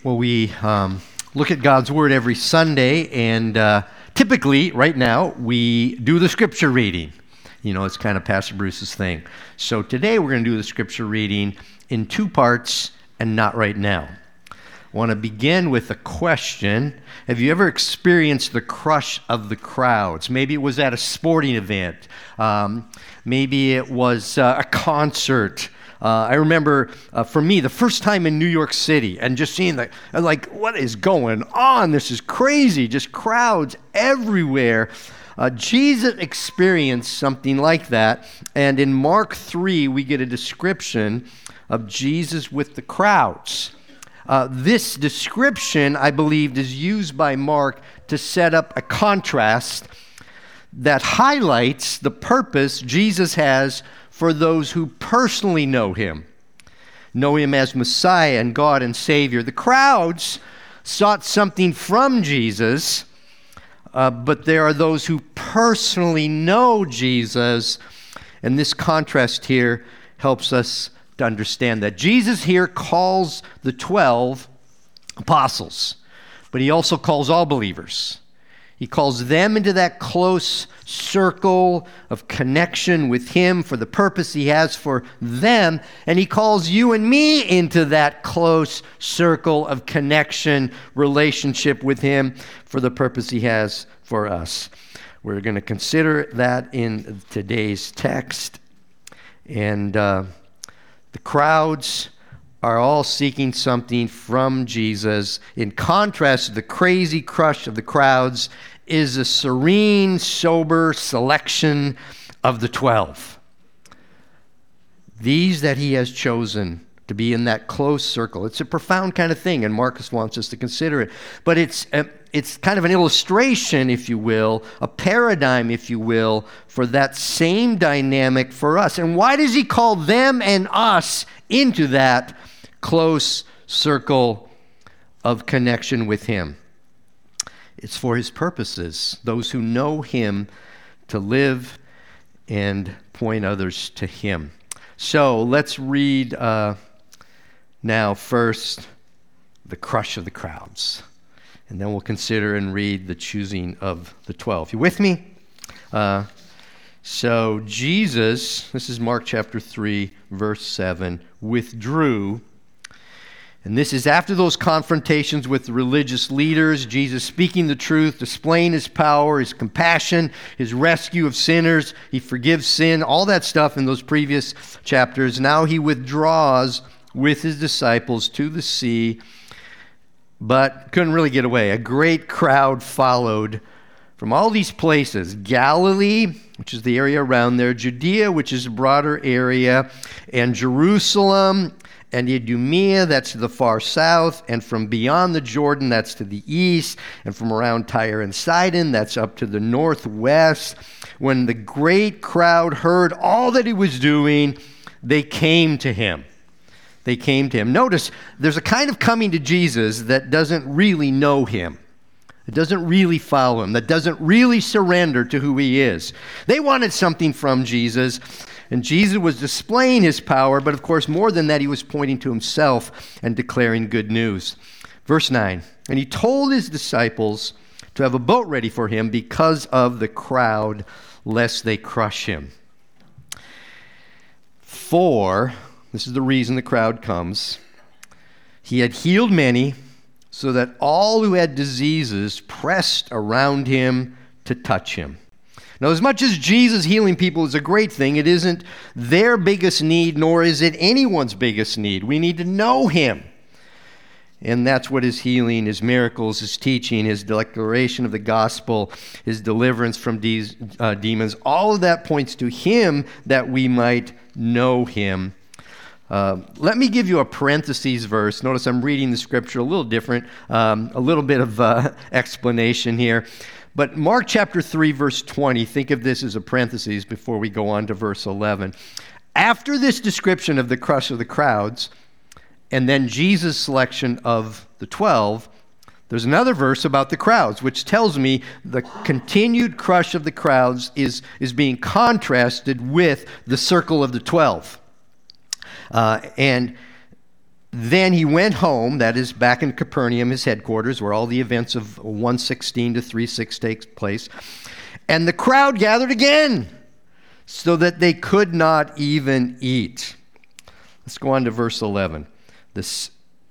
Well, we look at God's Word every Sunday, and typically, right now, we do the Scripture reading. You know, it's kind of Pastor Bruce's thing. So today we're going to do the Scripture reading in two parts and not right now. I want to begin with a question. Have you ever experienced the crush of the crowds? Maybe it was at a sporting event. Maybe it was a concert. I remember, for me, the first time in New York City and just seeing what is going on? This is crazy, just crowds everywhere. Jesus experienced something like that, and in Mark 3, we get a description of Jesus with the crowds. This description, I believe, is used by Mark to set up a contrast that highlights the purpose Jesus has for those who personally know him as Messiah and God and Savior. The crowds sought something from Jesus, but there are those who personally know Jesus, and this contrast here helps us to understand that. Jesus here calls the 12 apostles, but he also calls all believers. He calls them into that close circle of connection with him for the purpose he has for them. And he calls you and me into that close circle of connection, relationship with him for the purpose he has for us. We're going to consider that in today's text. And the crowds are all seeking something from Jesus. In contrast to the crazy crush of the crowds is a serene, sober selection of the 12. These that he has chosen to be in that close circle. It's a profound kind of thing, and Marcus wants us to consider it. But it's kind of an illustration, if you will, a paradigm, if you will, for that same dynamic for us. And why does he call them and us into that close circle of connection with him? It's for his purposes, those who know him, to live and point others to him. So let's read now first the crush of the crowds, and then we'll consider and read the choosing of the 12. You with me? So Jesus, this is Mark chapter 3, verse 7, withdrew. And this is after those confrontations with the religious leaders, Jesus speaking the truth, displaying his power, his compassion, his rescue of sinners. He forgives sin, all that stuff in those previous chapters. Now he withdraws with his disciples to the sea, but couldn't really get away. A great crowd followed from all these places: Galilee, which is the area around there, Judea, which is a broader area, and Jerusalem, and Idumea, that's to the far south, and from beyond the Jordan, that's to the east, and from around Tyre and Sidon, that's up to the northwest. When the great crowd heard all that he was doing, they came to him. They came to him. Notice, there's a kind of coming to Jesus that doesn't really know him. It doesn't really follow him, that doesn't really surrender to who he is. They wanted something from Jesus, and Jesus was displaying his power, but of course, more than that, he was pointing to himself and declaring good news. Verse 9, and he told his disciples to have a boat ready for him because of the crowd, lest they crush him. For, this is the reason the crowd comes, he had healed many, so that all who had diseases pressed around him to touch him. Now, as much as Jesus healing people is a great thing, it isn't their biggest need, nor is it anyone's biggest need. We need to know him. And that's what his healing, his miracles, his teaching, his declaration of the gospel, his deliverance from demons, all of that points to him, that we might know him. Let me give you a parentheses verse. Notice I'm reading the scripture a little different, a little bit of explanation here. But Mark chapter 3, verse 20, think of this as a parenthesis before we go on to verse 11. After this description of the crush of the crowds, and then Jesus' selection of the 12, there's another verse about the crowds, which tells me the continued crush of the crowds is being contrasted with the circle of the 12. And Then he went home, that is back in Capernaum, his headquarters, where all the events of 1:16 to 3:6 take place. And the crowd gathered again, so that they could not even eat. Let's go on to verse 11. The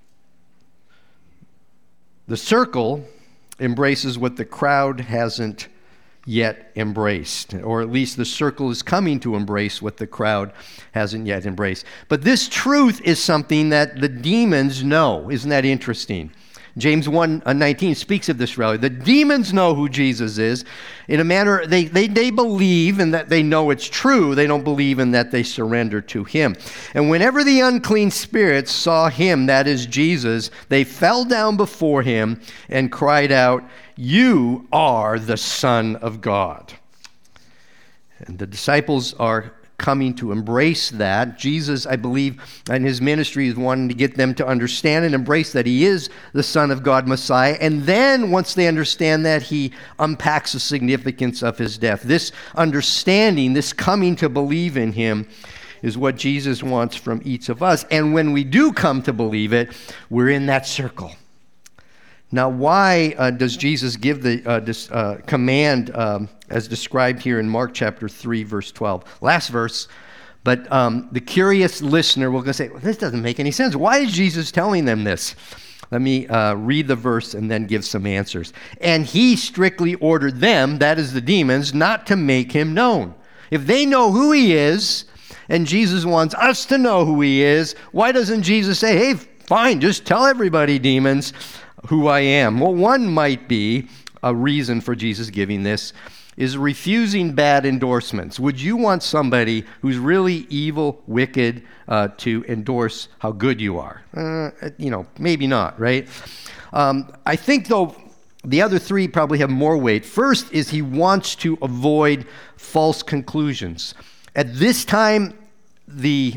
circle embraces what the crowd hasn't yet embraced, or at least the circle is coming to embrace what the crowd hasn't yet embraced. But this truth is something that the demons know. Isn't that interesting? James 1:19 speaks of this reality. The demons know who Jesus is. In a manner, they believe in that they know it's true. They don't believe in that they surrender to him. And whenever the unclean spirits saw him, that is Jesus, they fell down before him and cried out, "You are the Son of God." And the disciples are coming to embrace that. Jesus, I believe, in his ministry is wanting to get them to understand and embrace that he is the Son of God, Messiah. And then once they understand that, he unpacks the significance of his death. This understanding, this coming to believe in him, is what Jesus wants from each of us. And when we do come to believe it, we're in that circle. Now, why does Jesus give the command as described here in Mark chapter 3, verse 12? Last verse, but the curious listener will say, well, this doesn't make any sense. Why is Jesus telling them this? Let me read the verse and then give some answers. And he strictly ordered them, that is the demons, not to make him known. If they know who he is, and Jesus wants us to know who he is, why doesn't Jesus say, hey, fine, just tell everybody, demons, who I am? Well, one might be a reason for Jesus giving this is refusing bad endorsements. Would you want somebody who's really evil, wicked, to endorse how good you are? Maybe not, right? I think, though, the other three probably have more weight. First is he wants to avoid false conclusions. At this time, the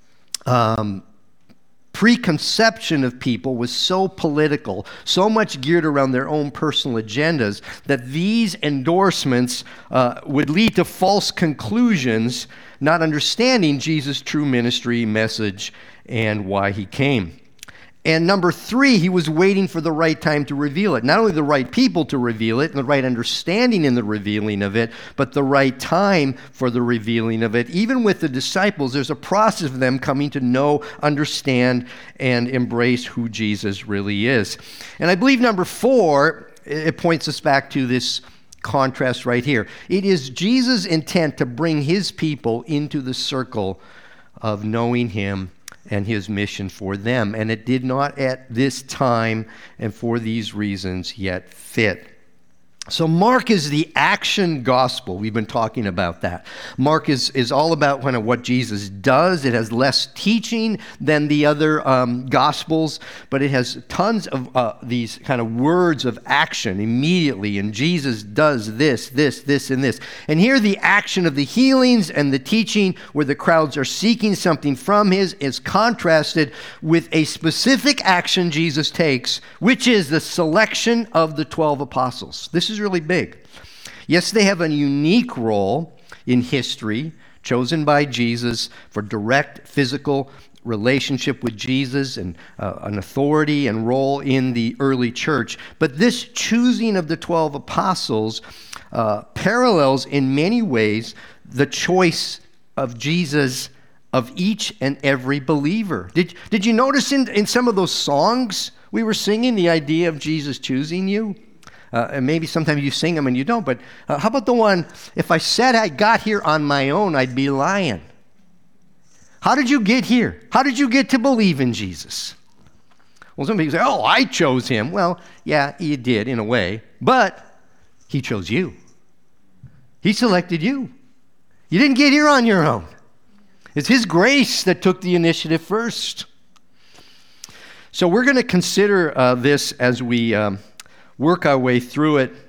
preconception of people was so political, so much geared around their own personal agendas, that these endorsements would lead to false conclusions, not understanding Jesus' true ministry, message, and why he came. And number three, he was waiting for the right time to reveal it. Not only the right people to reveal it, and the right understanding in the revealing of it, but the right time for the revealing of it. Even with the disciples, there's a process of them coming to know, understand, and embrace who Jesus really is. And I believe number four, it points us back to this contrast right here. It is Jesus' intent to bring his people into the circle of knowing him and his mission for them. And it did not at this time and for these reasons yet fit. So Mark is the action gospel. We've been talking about that. Mark is all about kind of what Jesus does. It has less teaching than the other gospels, but it has tons of these kind of words of action immediately. And Jesus does this, and this. And here the action of the healings and the teaching where the crowds are seeking something from his is contrasted with a specific action Jesus takes, which is the selection of the 12 apostles. This is really big. Yes, they have a unique role in history, chosen by Jesus for direct physical relationship with Jesus and an authority and role in the early church. But this choosing of the 12 apostles parallels in many ways the choice of Jesus of each and every believer. Did you notice in some of those songs we were singing the idea of Jesus choosing you? And maybe sometimes you sing them and you don't, but how about the one, if I said I got here on my own, I'd be lying. How did you get here? How did you get to believe in Jesus? Well, some people say, oh, I chose him. Well, yeah, you did in a way, but he chose you. He selected you. You didn't get here on your own. It's his grace that took the initiative first. So we're going to consider this as we work our way through it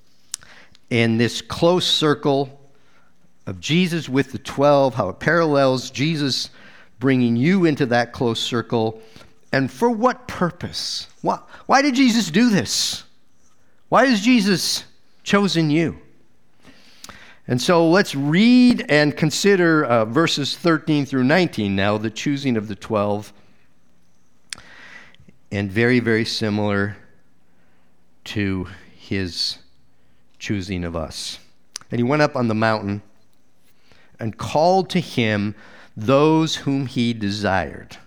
in this close circle of Jesus with the 12, how it parallels Jesus bringing you into that close circle, and for what purpose? Why did Jesus do this? Why has Jesus chosen you? And so let's read and consider verses 13 through 19 now, the choosing of the 12. and very, very similar to his choosing of us. And he went up on the mountain and called to him those whom he desired,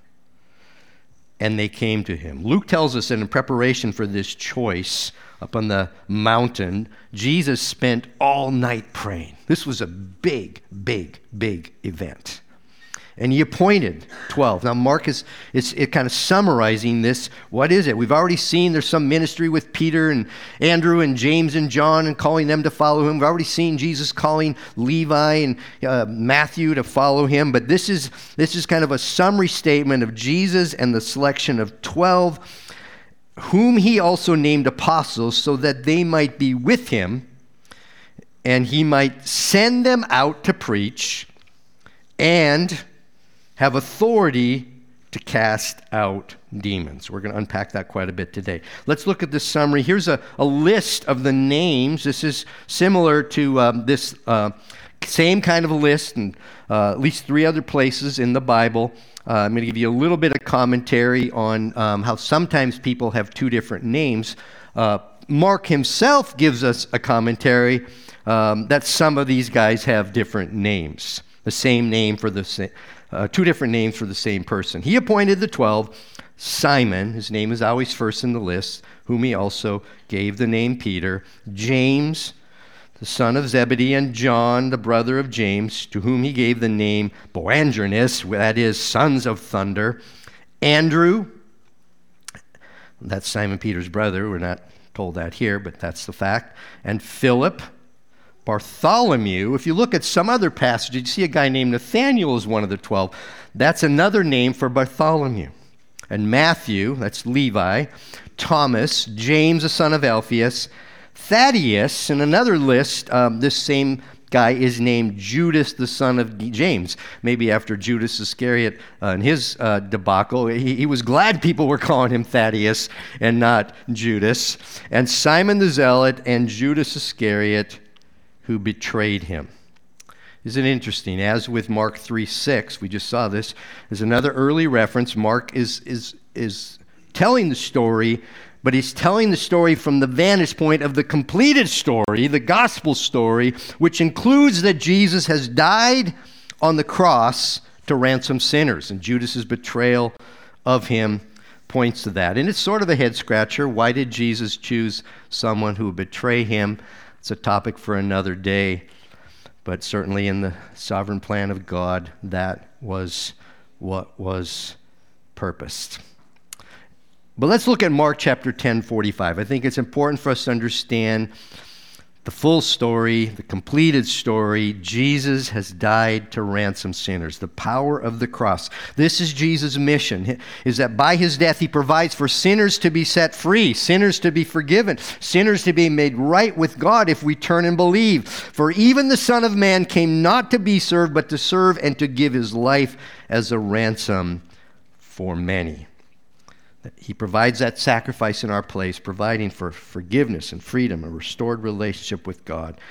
and they came to him. Luke tells us that in preparation for this choice up on the mountain, Jesus spent all night praying. This was a big, big, big event. And he appointed 12. Now, Mark is kind of summarizing this. What is it? We've already seen there's some ministry with Peter and Andrew and James and John and calling them to follow him. We've already seen Jesus calling Levi and Matthew to follow him. But this is kind of a summary statement of Jesus and the selection of 12, whom he also named apostles, so that they might be with him and he might send them out to preach and have authority to cast out demons. We're going to unpack that quite a bit today. Let's look at this summary. Here's a list of the names. This is similar to this same kind of a list in at least 3 other places in the Bible. I'm going to give you a little bit of commentary on how sometimes people have 2 different names. Mark himself gives us a commentary that some of these guys have different names. The same name for the same. 2 different names for the same person. He appointed the 12, Simon, his name is always first in the list, whom he also gave the name Peter, James, the son of Zebedee, and John, the brother of James, to whom he gave the name Boanerges, that is, sons of thunder, Andrew, that's Simon Peter's brother, we're not told that here, but that's the fact, and Philip, Bartholomew. If you look at some other passages, you see a guy named Nathaniel is one of the 12. That's another name for Bartholomew. And Matthew, that's Levi, Thomas, James the son of Alphaeus, Thaddeus, in another list, this same guy is named Judas the son of James. Maybe after Judas Iscariot and his debacle, he was glad people were calling him Thaddeus and not Judas. And Simon the Zealot and Judas Iscariot, who betrayed him. Isn't it interesting? As with Mark 3:6, we just saw this, there's another early reference. Mark is telling the story, but he's telling the story from the vantage point of the completed story, the gospel story, which includes that Jesus has died on the cross to ransom sinners, and Judas's betrayal of him points to that. And it's sort of a head scratcher. Why did Jesus choose someone who would betray him? It's a topic for another day, but certainly in the sovereign plan of God, that was what was purposed. But let's look at Mark chapter 10:45. I think it's important for us to understand the full story, the completed story. Jesus has died to ransom sinners. The power of the cross. This is Jesus' mission, is that by his death he provides for sinners to be set free, sinners to be forgiven, sinners to be made right with God if we turn and believe. For even the Son of Man came not to be served, but to serve and to give his life as a ransom for many. He provides that sacrifice in our place, providing for forgiveness and freedom, a restored relationship with God.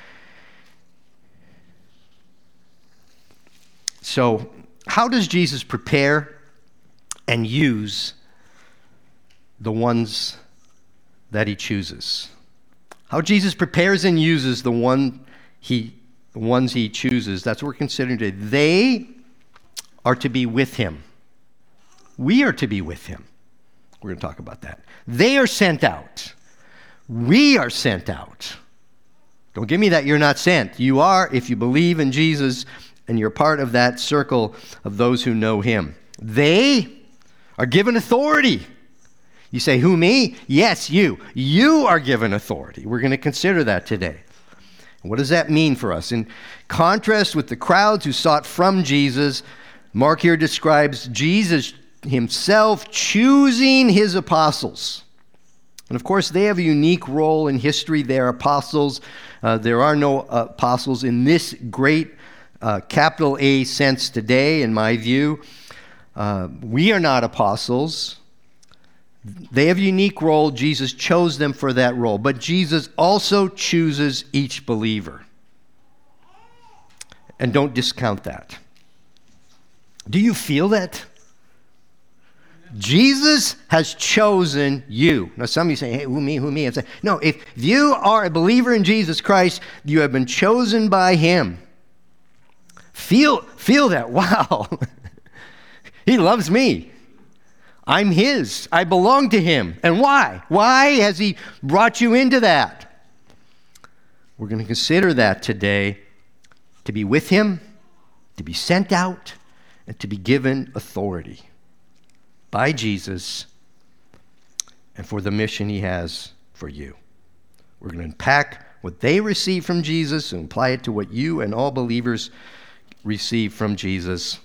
So, how does Jesus prepare and use the ones that he chooses? How Jesus prepares and uses the ones he chooses, that's what we're considering today. They are to be with him. We are to be with him. We're going to talk about that. They are sent out. We are sent out. Don't give me that you're not sent. You are if you believe in Jesus and you're part of that circle of those who know him. They are given authority. You say, who, me? Yes, you. You are given authority. We're going to consider that today. What does that mean for us? In contrast with the crowds who sought from Jesus, Mark here describes Jesus himself choosing his apostles. And of course, they have a unique role in history. They are apostles. There are no apostles in this great capital A sense today, in my view. We are not apostles. They have a unique role. Jesus chose them for that role. But Jesus also chooses each believer. And don't discount that. Do you feel that? Jesus has chosen you. Now, some of you say, hey, who me? I say, no, if you are a believer in Jesus Christ, you have been chosen by him. Feel that. Wow. He loves me. I'm his. I belong to him. And why? Why has he brought you into that? We're going to consider that today, to be with him, to be sent out, and to be given authority by Jesus and for the mission he has for you. We're going to unpack what they received from Jesus and apply it to what you and all believers receive from Jesus.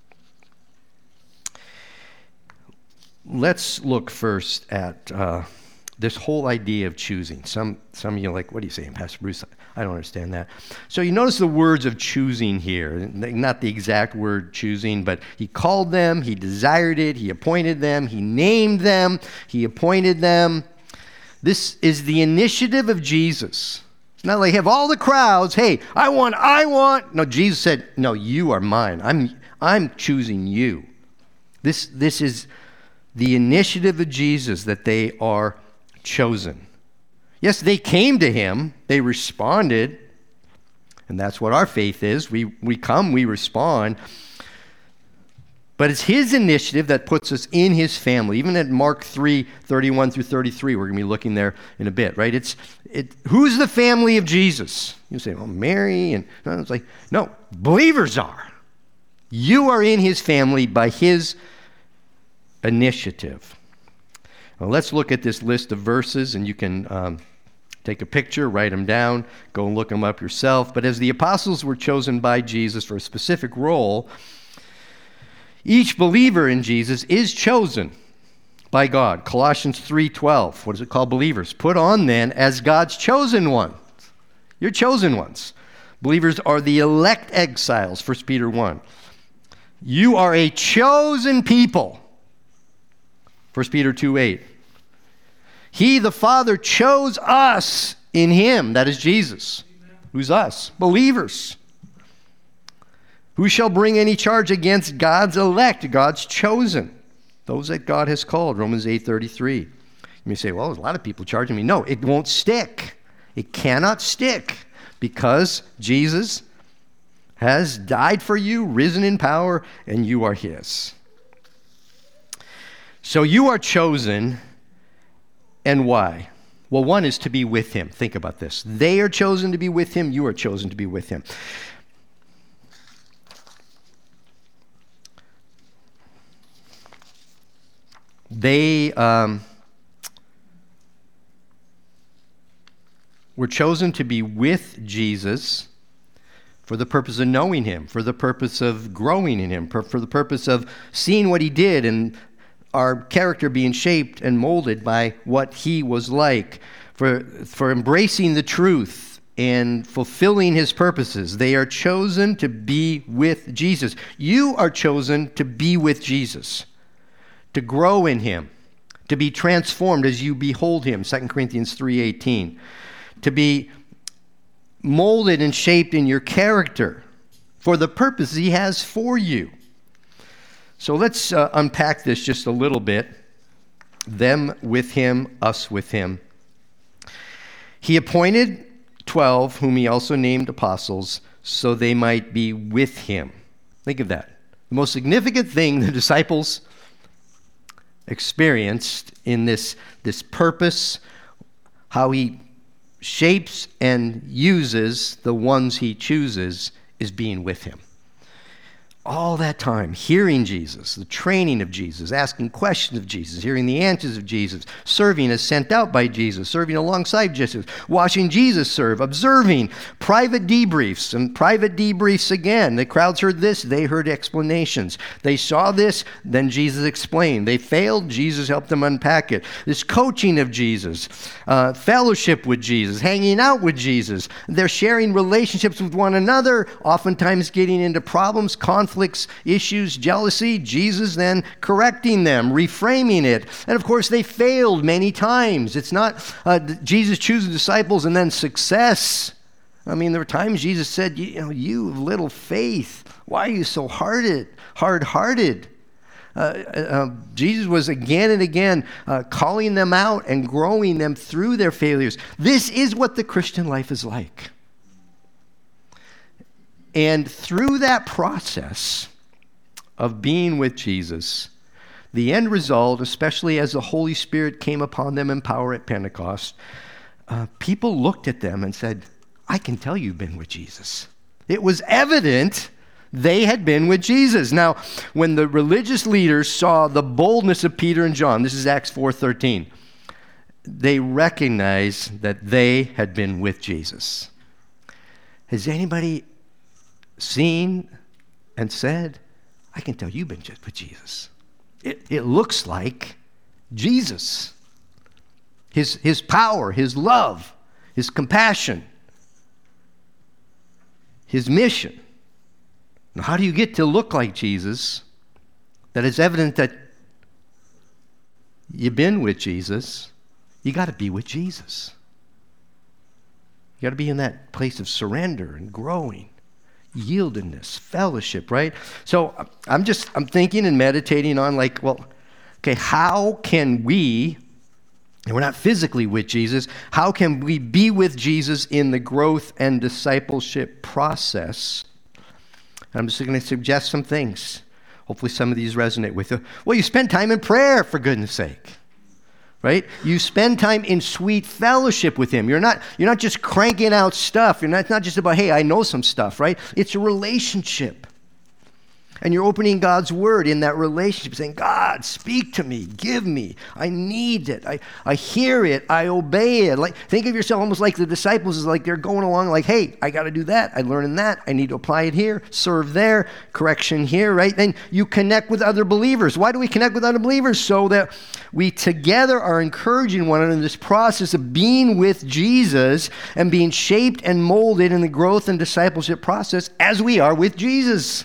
Let's look first at this whole idea of choosing. Some of you are like, what are you saying, Pastor Bruce? I don't understand that. So you notice the words of choosing here. Not the exact word choosing, but he called them, he desired it, he appointed them, he named them, he appointed them. This is the initiative of Jesus. It's not like have all the crowds, hey, I want. No, Jesus said, no, you are mine. I'm choosing you. This is the initiative of Jesus, that they are chosen. Yes, they came to him. They responded. And that's what our faith is. We come, we respond. But it's his initiative that puts us in his family. Even at Mark 3:31 through 33, we're going to be looking there in a bit, right? Who's the family of Jesus? You say, well, Mary. And it's like, no, believers are. You are in his family by his initiative. Well, let's look at this list of verses, and you can take a picture, write them down, go and look them up yourself. But as the apostles were chosen by Jesus for a specific role, each believer in Jesus is chosen by God. Colossians 3:12. What is it called? Believers. Put on then as God's chosen ones. You're chosen ones. Believers are the elect exiles. 1 Peter 1. You are a chosen people. 1 Peter 2:8. He, the Father, chose us in him, that is Jesus. Amen. Who's us? Believers. Who shall bring any charge against God's elect, God's chosen, those that God has called? Romans 8:33. You may say, well, there's a lot of people charging me. No, it won't stick. It cannot stick because Jesus has died for you, risen in power, and you are his. So you are chosen, and why? Well, one is to be with him. Think about this. They are chosen to be with him. You are chosen to be with him. They were chosen to be with Jesus for the purpose of knowing him, for the purpose of growing in him, for the purpose of seeing what he did and our character being shaped and molded by what he was like, for embracing the truth and fulfilling his purposes. They are chosen to be with Jesus. You are chosen to be with Jesus, to grow in him, to be transformed as you behold him, 2 Corinthians 3:18, to be molded and shaped in your character for the purpose he has for you. So let's unpack this just a little bit. Them with him, us with him. He appointed 12, whom he also named apostles, so they might be with him. Think of that. The most significant thing the disciples experienced in this purpose, how he shapes and uses the ones he chooses, is being with him. All that time, hearing Jesus, the training of Jesus, asking questions of Jesus, hearing the answers of Jesus, serving as sent out by Jesus, serving alongside Jesus, watching Jesus serve, observing, private debriefs and private debriefs again. The crowds heard this, they heard explanations. They saw this, then Jesus explained. They failed, Jesus helped them unpack it. This coaching of Jesus, fellowship with Jesus, hanging out with Jesus. They're sharing relationships with one another, oftentimes getting into problems, conflicts, issues, jealousy. Jesus then correcting them, reframing it. And of course, they failed many times. It's not Jesus choosing disciples and then success. I mean, there were times Jesus said, you of little faith, why are you so hard-hearted? Jesus was again and again calling them out and growing them through their failures. This is what the Christian life is like. And through that process of being with Jesus, the end result, especially as the Holy Spirit came upon them in power at Pentecost, people looked at them and said, I can tell you've been with Jesus. It was evident they had been with Jesus. Now, when the religious leaders saw the boldness of Peter and John, this is Acts 4:13, they recognized that they had been with Jesus. Has anybody seen and said, I can tell you've been with Jesus? It looks like Jesus. His power, his love, his compassion, his mission. Now, how do you get to look like Jesus? That it's evident that you've been with Jesus. You got to be with Jesus. You got to be in that place of surrender and growing. Yieldedness, fellowship, right? So I'm thinking and meditating on how can we, and we're not physically with Jesus, how can we be with Jesus in the growth and discipleship process? I'm just going to suggest some things. Hopefully some of these resonate with you. Well, you spend time in prayer, for goodness sake. Right? You spend time in sweet fellowship with him. You're not just cranking out stuff. It's not just about, hey, I know some stuff, right? It's a relationship. And you're opening God's word in that relationship, saying, God, speak to me, give me. I need it. I hear it. I obey it. Like, think of yourself almost like the disciples is like they're going along like, hey, I got to do that. I learned that. I need to apply it here, serve there, correction here, right? Then you connect with other believers. Why do we connect with other believers? So that we together are encouraging one another in this process of being with Jesus and being shaped and molded in the growth and discipleship process as we are with Jesus.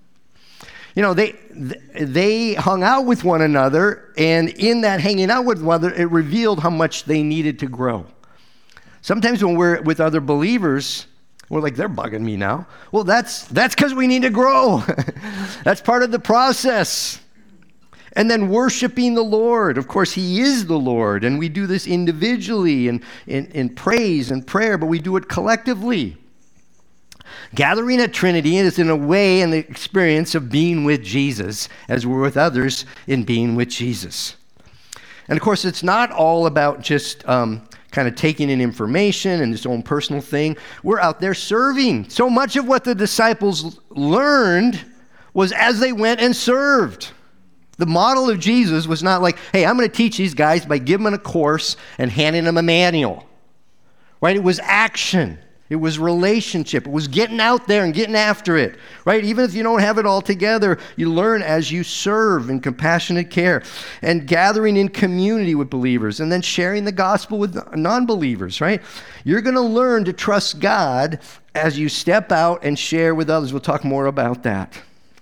You know, they hung out with one another, and in that hanging out with one another, it revealed how much they needed to grow. Sometimes when we're with other believers, we're like, they're bugging me now. Well, that's because we need to grow. That's part of the process. And then worshiping the Lord. Of course, he is the Lord, and we do this individually and in praise and prayer, but we do it collectively. Gathering at Trinity is in a way an experience of being with Jesus as we're with others in being with Jesus. And of course, it's not all about just kind of taking in information and its own personal thing. We're out there serving. So much of what the disciples learned was as they went and served. The model of Jesus was not like, hey, I'm going to teach these guys by giving them a course and handing them a manual. Right? It was action. It was relationship. It was getting out there and getting after it, right? Even if you don't have it all together, you learn as you serve in compassionate care and gathering in community with believers and then sharing the gospel with non-believers, right? You're going to learn to trust God as you step out and share with others. We'll talk more about that.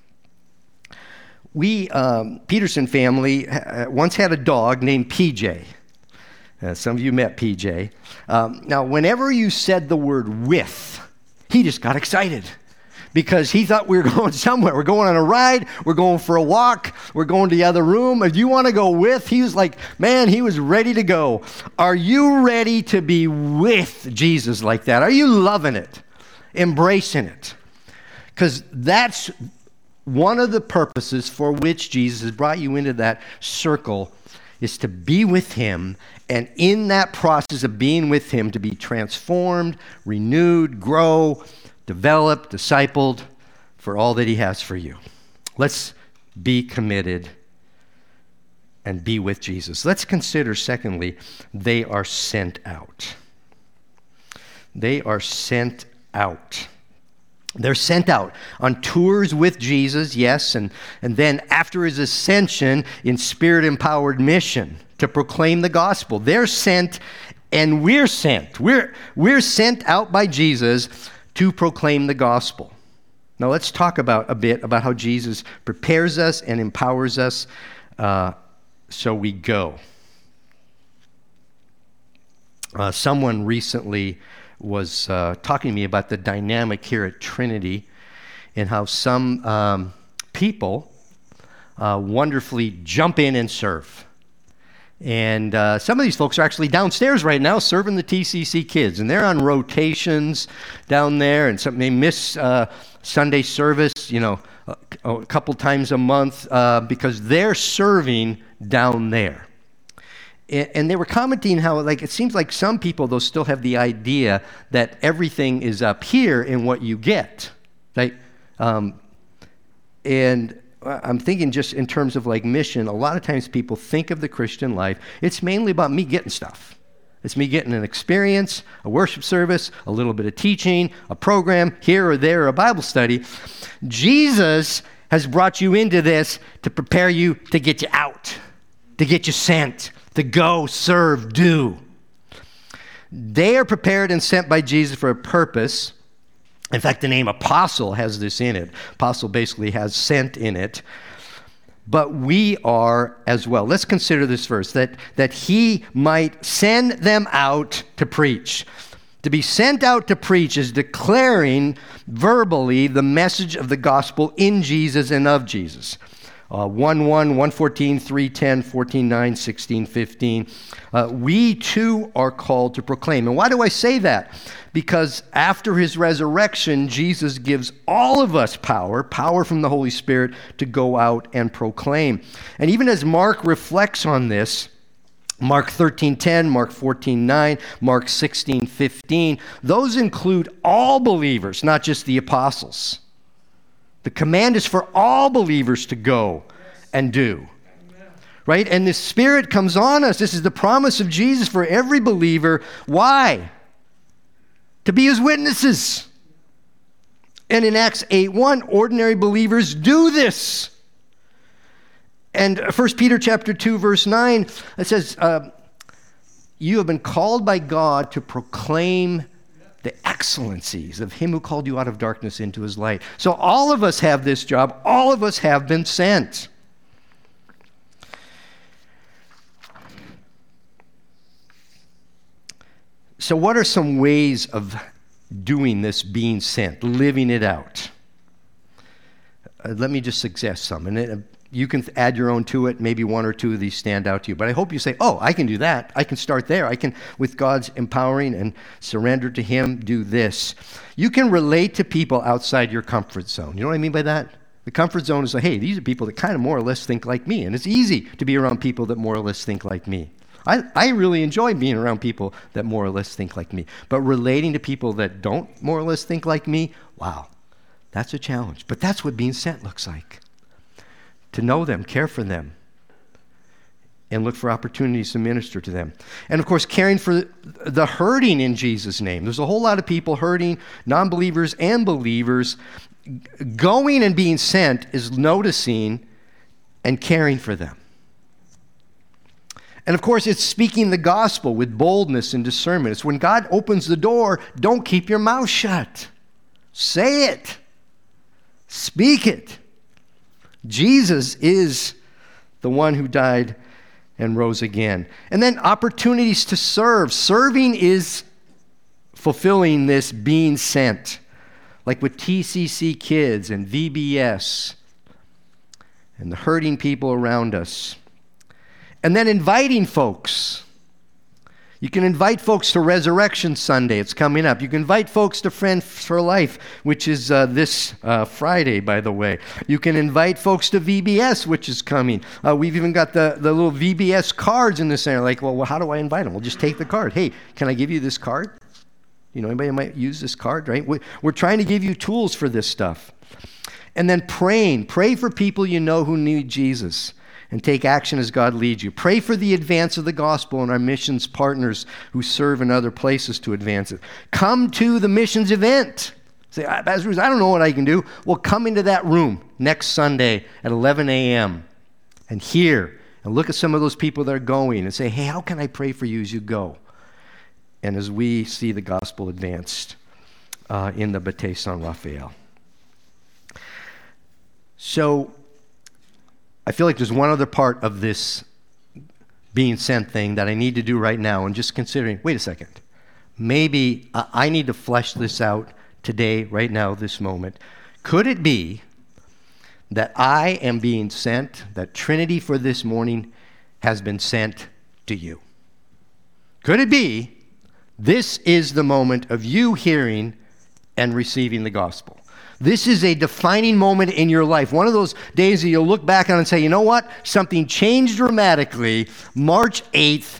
We, Peterson family, once had a dog named PJ. Some of you met PJ. Now, whenever you said the word with, he just got excited because he thought we were going somewhere. We're going on a ride. We're going for a walk. We're going to the other room. If you want to go with, he was like, man, he was ready to go. Are you ready to be with Jesus like that? Are you loving it, embracing it? Because that's one of the purposes for which Jesus has brought you into that circle is to be with him, and in that process of being with him, to be transformed, renewed, grow, develop, discipled for all that he has for you. Let's be committed and be with Jesus. Let's consider, secondly, they are sent out. They are sent out. They're sent out on tours with Jesus, yes, and then after his ascension in spirit-empowered mission to proclaim the gospel. They're sent and we're sent. We're sent out by Jesus to proclaim the gospel. Now let's talk a bit about how Jesus prepares us and empowers us so we go. Someone recently was talking to me about the dynamic here at Trinity and how some people wonderfully jump in and serve. And some of these folks are actually downstairs right now serving the TCC kids, and they're on rotations down there, and they miss Sunday service, a couple times a month because they're serving down there. And they were commenting how, it seems like some people, though, still have the idea that everything is up here in what you get, right? And I'm thinking just in terms of mission, a lot of times people think of the Christian life, it's mainly about me getting stuff. It's me getting an experience, a worship service, a little bit of teaching, a program here or there, a Bible study. Jesus has brought you into this to prepare you to get you out, to get you sent, to go, serve, do. They are prepared and sent by Jesus for a purpose. In fact, the name apostle has this in it. Apostle basically has sent in it. But we are as well. Let's consider this verse, that he might send them out to preach. To be sent out to preach is declaring verbally the message of the gospel in Jesus and of Jesus. 1:1, 1:14, 3:10, 14:9, 16:15. We too are called to proclaim. And why do I say that? Because after his resurrection, Jesus gives all of us power from the Holy Spirit to go out and proclaim. And even as Mark reflects on this, Mark 13:10, Mark 14:9, Mark 16:15, those include all believers, not just the apostles. The command is for all believers to go and do. Right? And the Spirit comes on us. This is the promise of Jesus for every believer. Why? To be his witnesses. And in Acts 8:1, ordinary believers do this. And 1 Peter chapter 2, verse 9, it says, you have been called by God to proclaim the excellencies of him who called you out of darkness into his light. So all of us have this job. All of us have been sent. So what are some ways of doing this, being sent, living it out? Let me just suggest some. And you can add your own to it. Maybe one or two of these stand out to you. But I hope you say, I can do that. I can start there. I can, with God's empowering and surrender to him, do this. You can relate to people outside your comfort zone. You know what I mean by that? The comfort zone is like, hey, these are people that kind of more or less think like me. And it's easy to be around people that more or less think like me. I really enjoy being around people that more or less think like me. But relating to people that don't more or less think like me, wow, that's a challenge. But that's what being sent looks like. To know them, care for them, and look for opportunities to minister to them. And of course, caring for the hurting in Jesus' name. There's a whole lot of people hurting, non-believers and believers. Going and being sent is noticing and caring for them. And of course, it's speaking the gospel with boldness and discernment. It's when God opens the door, don't keep your mouth shut. Say it. Speak it. Jesus is the one who died and rose again. And then opportunities to serve. Serving is fulfilling this being sent. Like with TCC Kids and VBS and the hurting people around us. And then inviting folks. You can invite folks to Resurrection Sunday. It's coming up. You can invite folks to Friends for Life, which is this Friday, by the way. You can invite folks to VBS, which is coming. We've even got the little VBS cards in the center. Like, well, how do I invite them? Well, just take the card. Hey, can I give you this card? Anybody might use this card, right? We're trying to give you tools for this stuff. And then praying. Pray for people you know who need Jesus. And take action as God leads you. Pray for the advance of the gospel and our missions partners who serve in other places to advance it. Come to the missions event. Say, Pastor Bruce, I don't know what I can do. Well, come into that room next Sunday at 11 a.m. and hear and look at some of those people that are going and say, hey, how can I pray for you as you go? And as we see the gospel advanced in the Baptiste Saint Raphael. So, I feel like there's one other part of this being sent thing that I need to do right now, and just considering, wait a second, maybe I need to flesh this out today, right now, this moment. Could it be that I am being sent, that Trinity for this morning has been sent to you? Could it be this is the moment of you hearing and receiving the gospel? This is a defining moment in your life. One of those days that you'll look back on and say, you know what? Something changed dramatically March 8th,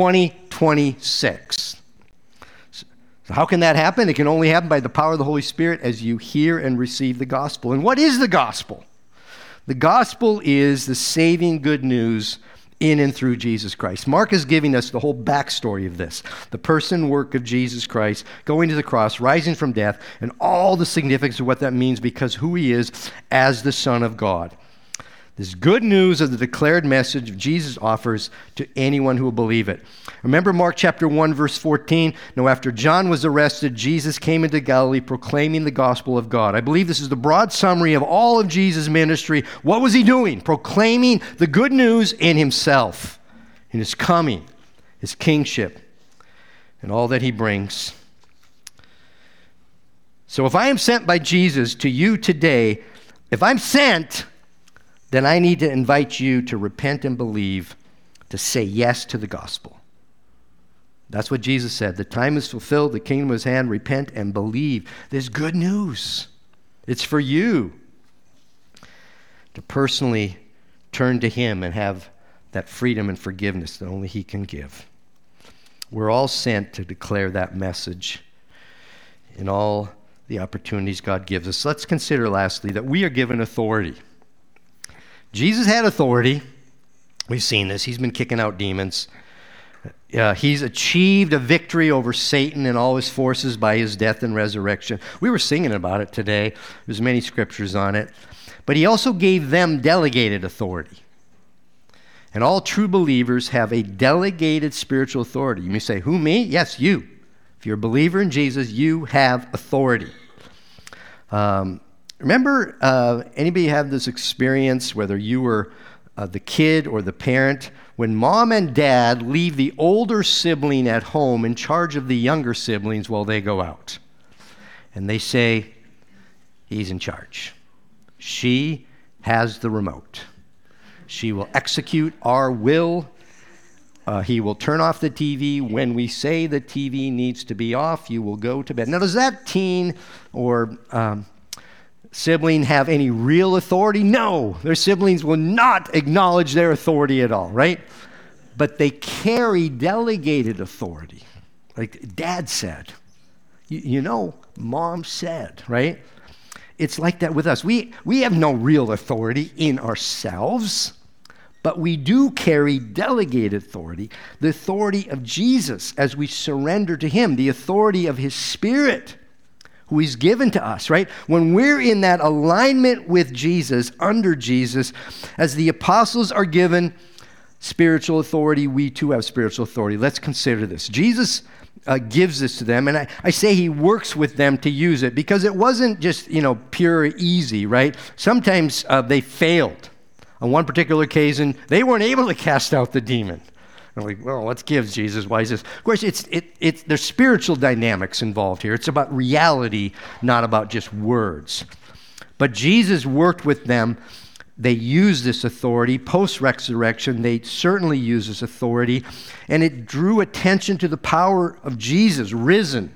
2026. So how can that happen? It can only happen by the power of the Holy Spirit as you hear and receive the gospel. And what is the gospel? The gospel is the saving good news in and through Jesus Christ. Mark is giving us the whole backstory of this. The person, work of Jesus Christ, going to the cross, rising from death, and all the significance of what that means because who he is as the Son of God. This good news of the declared message Jesus offers to anyone who will believe it. Remember Mark chapter 1, verse 14? Now, after John was arrested, Jesus came into Galilee proclaiming the gospel of God. I believe this is the broad summary of all of Jesus' ministry. What was he doing? Proclaiming the good news in himself, in his coming, his kingship, and all that he brings. So if I am sent by Jesus to you today, if I'm sent, then I need to invite you to repent and believe, to say yes to the gospel. That's what Jesus said. The time is fulfilled, the kingdom is at hand, repent and believe. There's good news. It's for you to personally turn to him and have that freedom and forgiveness that only he can give. We're all sent to declare that message in all the opportunities God gives us. Let's consider lastly that we are given authority. Jesus had authority. We've seen this. He's been kicking out demons. He's achieved a victory over Satan and all his forces by his death and resurrection. We were singing about it today. There's many scriptures on it. But he also gave them delegated authority. And all true believers have a delegated spiritual authority. You may say, who, me? Yes, you. If you're a believer in Jesus, you have authority. Remember, anybody have this experience, whether you were the kid or the parent, when mom and dad leave the older sibling at home in charge of the younger siblings while they go out? And they say, he's in charge. She has the remote. She will execute our will. He will turn off the TV. When we say the TV needs to be off, you will go to bed. Now, does that teen or sibling have any real authority? No. Their siblings will not acknowledge their authority at all, right? But they carry delegated authority. Like dad said. You know, mom said, right? It's like that with us. We have no real authority in ourselves, but we do carry delegated authority, the authority of Jesus as we surrender to him, the authority of his Spirit, who he's given to us, right? When we're in that alignment with Jesus, under Jesus, as the apostles are given spiritual authority, we too have spiritual authority. Let's consider this. Jesus gives this to them, and I say he works with them to use it because it wasn't just, pure easy, right? Sometimes they failed. On one particular occasion, they weren't able to cast out the demon. I'm like, well, let's give Jesus. Why is this? Of course, there's spiritual dynamics involved here. It's about reality, not about just words. But Jesus worked with them. They used this authority. Post-resurrection, they certainly used this authority. And it drew attention to the power of Jesus, risen.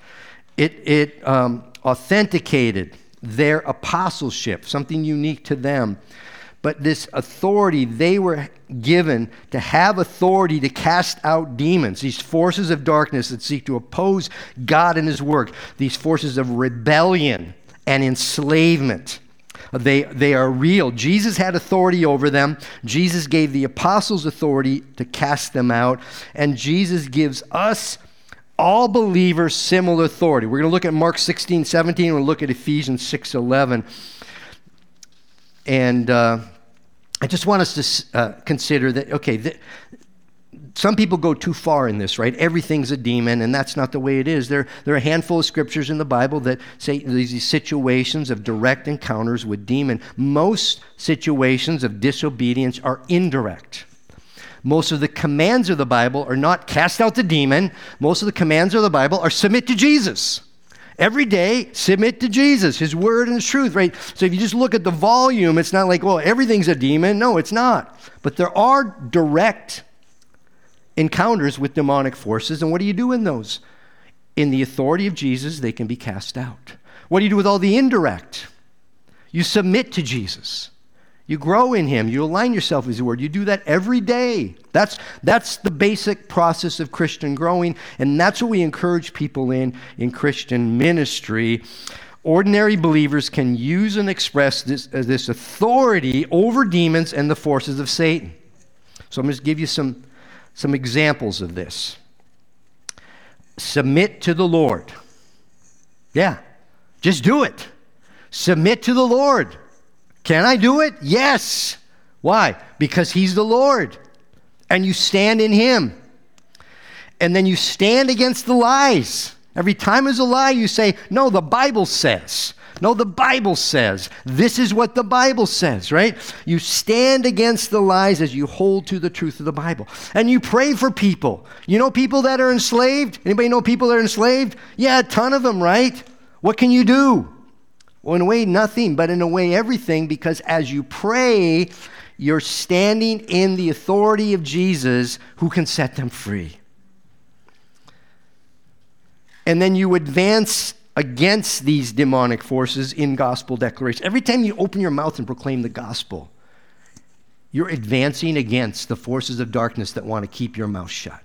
It authenticated their apostleship, something unique to them. But this authority, they were given to have authority to cast out demons, these forces of darkness that seek to oppose God and his work, these forces of rebellion and enslavement. They are real. Jesus had authority over them. Jesus gave the apostles authority to cast them out. And Jesus gives us, all believers, similar authority. We're going to look at Mark 16:17. We'll look at Ephesians 6:11. And I just want us to consider that, some people go too far in this, right? Everything's a demon, and that's not the way it is. There are a handful of scriptures in the Bible that say these situations of direct encounters with demon. Most situations of disobedience are indirect. Most of the commands of the Bible are not cast out the demon. Most of the commands of the Bible are submit to Jesus. Every day, submit to Jesus, his word and his truth, right? So if you just look at the volume, it's not like, well, everything's a demon. No, it's not. But there are direct encounters with demonic forces, and what do you do in those? In the authority of Jesus, they can be cast out. What do you do with all the indirect? You submit to Jesus. You grow in him. You align yourself with his word. You do that every day. That's the basic process of Christian growing, and that's what we encourage people in Christian ministry. Ordinary believers can use and express this authority over demons and the forces of Satan. So I'm going to give you some examples of this. Submit to the Lord. Yeah, just do it. Submit to the Lord. Can I do it? Yes. Why? Because he's the Lord. And you stand in him. And then you stand against the lies. Every time there's a lie, you say, no, the Bible says. No, the Bible says. This is what the Bible says, right? You stand against the lies as you hold to the truth of the Bible. And you pray for people. You know people that are enslaved? Anybody know people that are enslaved? Yeah, a ton of them, right? What can you do? Well, in a way, nothing, but in a way, everything, because as you pray, you're standing in the authority of Jesus who can set them free. And then you advance against these demonic forces in gospel declaration. Every time you open your mouth and proclaim the gospel, you're advancing against the forces of darkness that want to keep your mouth shut.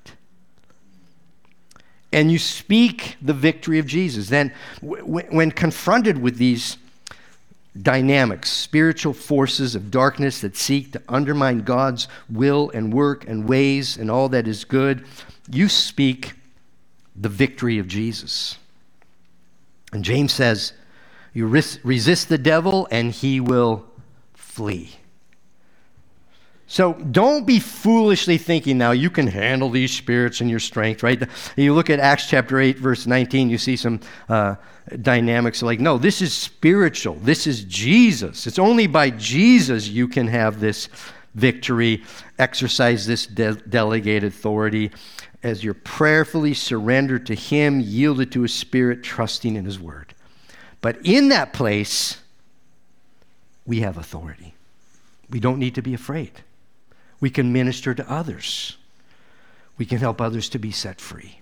And you speak the victory of Jesus. Then when confronted with these dynamics, spiritual forces of darkness that seek to undermine God's will and work and ways and all that is good, you speak the victory of Jesus. And James says, you resist the devil and he will flee. So don't be foolishly thinking now you can handle these spirits in your strength, right? You look at Acts chapter 8, verse 19, you see some dynamics like, no, this is spiritual. This is Jesus. It's only by Jesus you can have this victory, exercise this delegated authority as you're prayerfully surrendered to him, yielded to his spirit, trusting in his word. But in that place, we have authority. We don't need to be afraid. We can minister to others. We can help others to be set free.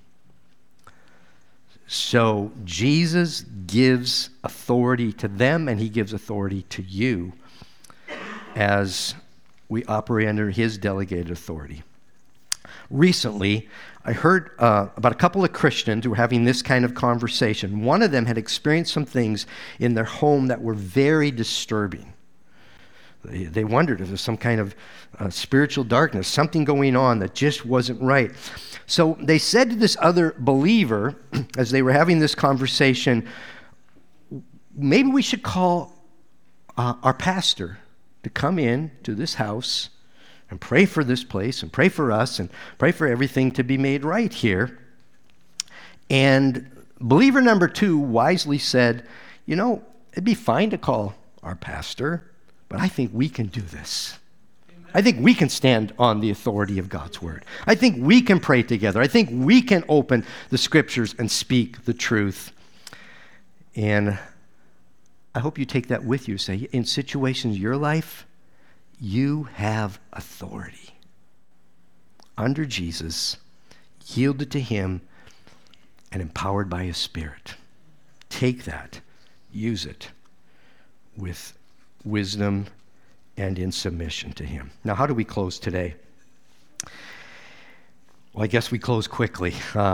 So Jesus gives authority to them, and he gives authority to you as we operate under his delegated authority. Recently, I heard about a couple of Christians who were having this kind of conversation. One of them had experienced some things in their home that were very disturbing. They wondered if there's some kind of spiritual darkness, something going on that just wasn't right. So they said to this other believer, as they were having this conversation, maybe we should call our pastor to come in to this house and pray for this place and pray for us and pray for everything to be made right here. And believer number 2 wisely said, you know, it'd be fine to call our pastor, but I think we can do this. I think we can stand on the authority of God's word. I think we can pray together. I think we can open the scriptures and speak the truth. And I hope you take that with you. Say, in situations in your life, you have authority. Under Jesus, yielded to him, and empowered by his Spirit. Take that, use it with wisdom and in submission to him. Now, how do we close today? Well, I guess we close quickly.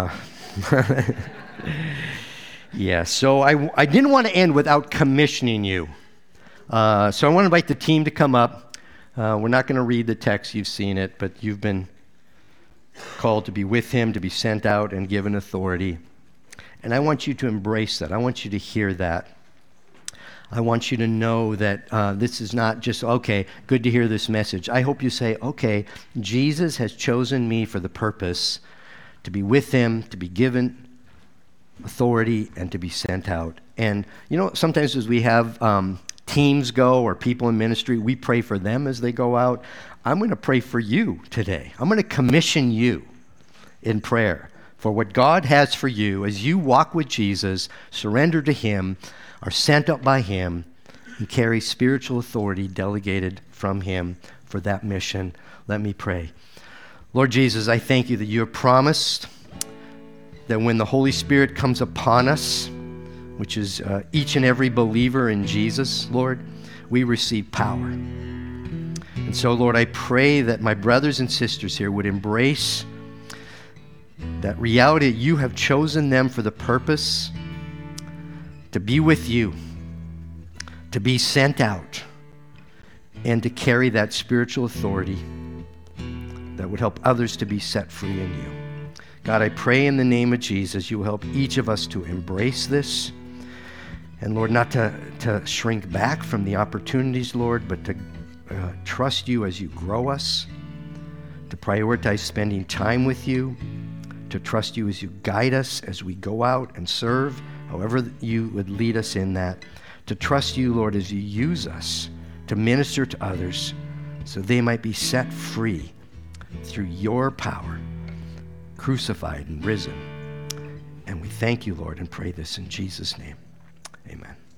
Yeah, so I didn't want to end without commissioning you. So I want to invite the team to come up. We're not going to read the text, you've seen it, but you've been called to be with him, to be sent out and given authority. And I want you to embrace that. I want you to hear that. I want you to know that this is not just, okay, good to hear this message. I hope you say, okay, Jesus has chosen me for the purpose to be with him, to be given authority, and to be sent out. And, you know, sometimes as we have teams go or people in ministry, we pray for them as they go out. I'm going to pray for you today. I'm going to commission you in prayer for what God has for you as you walk with Jesus, surrender to him, are sent up by him, and carry spiritual authority delegated from him for that mission. Let me pray. Lord Jesus, I thank you that you have promised that when the Holy Spirit comes upon us, which is each and every believer in Jesus, Lord, we receive power. And so, Lord, I pray that my brothers and sisters here would embrace that reality that you have chosen them for the purpose to be with you, to be sent out, and to carry that spiritual authority that would help others to be set free in you. God, I pray in the name of Jesus, you will help each of us to embrace this. And Lord, not to shrink back from the opportunities, Lord, but to trust you as you grow us, to prioritize spending time with you, to trust you as you guide us as we go out and serve, however you would lead us in that, to trust you, Lord, as you use us to minister to others so they might be set free through your power, crucified and risen. And we thank you, Lord, and pray this in Jesus' name. Amen.